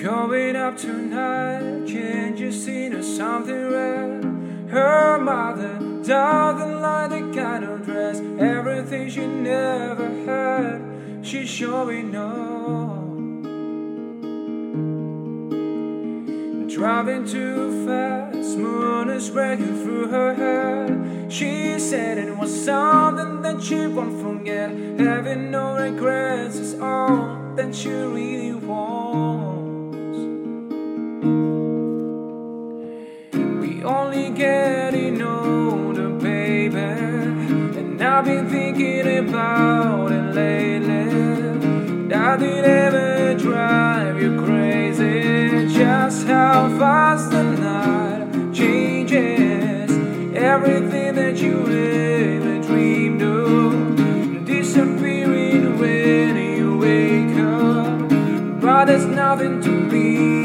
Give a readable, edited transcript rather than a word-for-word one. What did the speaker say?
Going up tonight, can't you see there's something red? Her mother doesn't like the kind of dress, everything she never had, she's showing off. Driving too fast, moon is breaking through her hair. She said it was something that she won't forget. Having no regrets is all that she really wants. We only getting older, baby, and I've been thinking about it lately. Does it ever drive you crazy? Just how fast the night changes. Everything that you ever dreamed of disappearing when you wake up. But there's nothing to be